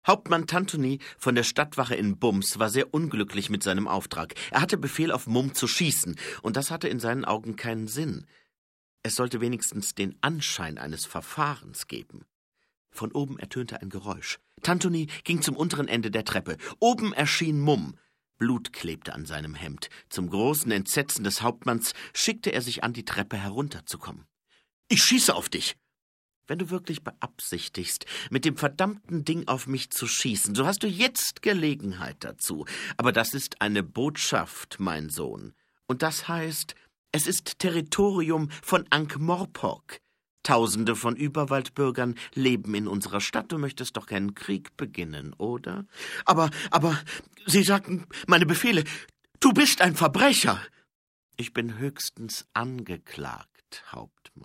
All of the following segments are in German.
Hauptmann Tantony von der Stadtwache in Bums war sehr unglücklich mit seinem Auftrag. Er hatte Befehl, auf Mumm zu schießen, und das hatte in seinen Augen keinen Sinn. Es sollte wenigstens den Anschein eines Verfahrens geben. Von oben ertönte ein Geräusch. Tantony ging zum unteren Ende der Treppe. Oben erschien Mumm. Blut klebte an seinem Hemd. Zum großen Entsetzen des Hauptmanns schickte er sich an, die Treppe herunterzukommen. »Ich schieße auf dich!« »Wenn du wirklich beabsichtigst, mit dem verdammten Ding auf mich zu schießen, so hast du jetzt Gelegenheit dazu. Aber das ist eine Botschaft, mein Sohn. Und das heißt, es ist Territorium von Ankh-Morpork. Tausende von Überwaldbürgern leben in unserer Stadt. Du möchtest doch keinen Krieg beginnen, oder? Aber, Sie sagten meine Befehle. Du bist ein Verbrecher!« »Ich bin höchstens angeklagt, Hauptmann.«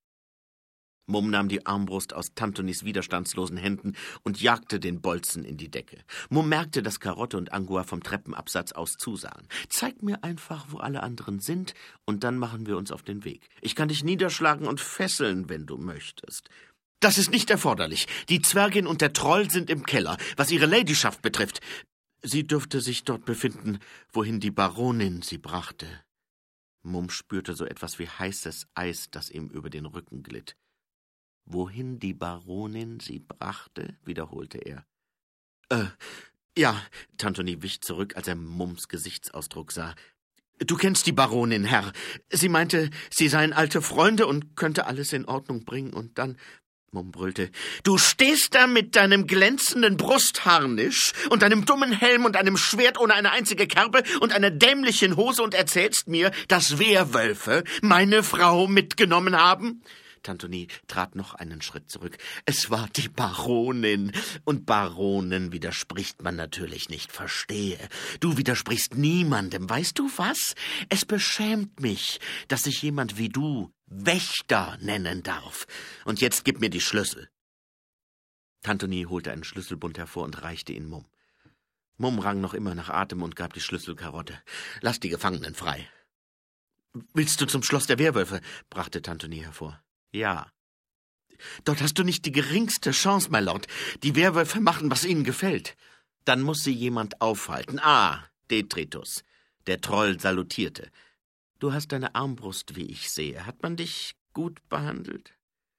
Mumm nahm die Armbrust aus Tantonys widerstandslosen Händen und jagte den Bolzen in die Decke. Mumm merkte, dass Karotte und Angua vom Treppenabsatz aus zusahen. »Zeig mir einfach, wo alle anderen sind, und dann machen wir uns auf den Weg. Ich kann dich niederschlagen und fesseln, wenn du möchtest.« »Das ist nicht erforderlich. Die Zwergin und der Troll sind im Keller. Was ihre Ladyschaft betrifft, sie dürfte sich dort befinden, wohin die Baronin sie brachte.« Mumm spürte so etwas wie heißes Eis, das ihm über den Rücken glitt. »Wohin die Baronin sie brachte?« wiederholte er. Ja«, Tantony wich zurück, als er Mumms Gesichtsausdruck sah. »Du kennst die Baronin, Herr. Sie meinte, sie seien alte Freunde und könnte alles in Ordnung bringen, und dann...« Mumm brüllte. »Du stehst da mit deinem glänzenden Brustharnisch und deinem dummen Helm und einem Schwert ohne eine einzige Kerbe und einer dämlichen Hose und erzählst mir, dass Werwölfe meine Frau mitgenommen haben?« Tantony trat noch einen Schritt zurück. »Es war die Baronin. Und Baronen widerspricht man natürlich nicht, verstehe. Du widersprichst niemandem. Weißt du was? Es beschämt mich, dass sich jemand wie du Wächter nennen darf. Und jetzt gib mir die Schlüssel.« Tantony holte einen Schlüsselbund hervor und reichte ihn Mumm. Mumm rang noch immer nach Atem und gab die Schlüssel Karotte. »Lass die Gefangenen frei.« »Willst du zum Schloss der Werwölfe?« brachte Tantony hervor. »Ja.« »Dort hast du nicht die geringste Chance, my Lord. Die Werwölfe machen, was ihnen gefällt.« »Dann muss sie jemand aufhalten. Detritus.« Der Troll salutierte. »Du hast deine Armbrust, wie ich sehe. Hat man dich gut behandelt?«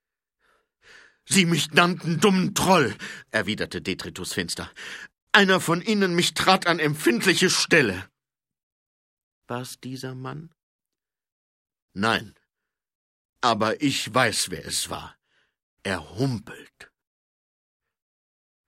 »Sie mich nannten dummen Troll«, erwiderte Detritus finster. »Einer von ihnen mich trat an empfindliche Stelle.« »War's dieser Mann?« »Nein. Aber ich weiß, wer es war. Er humpelt.«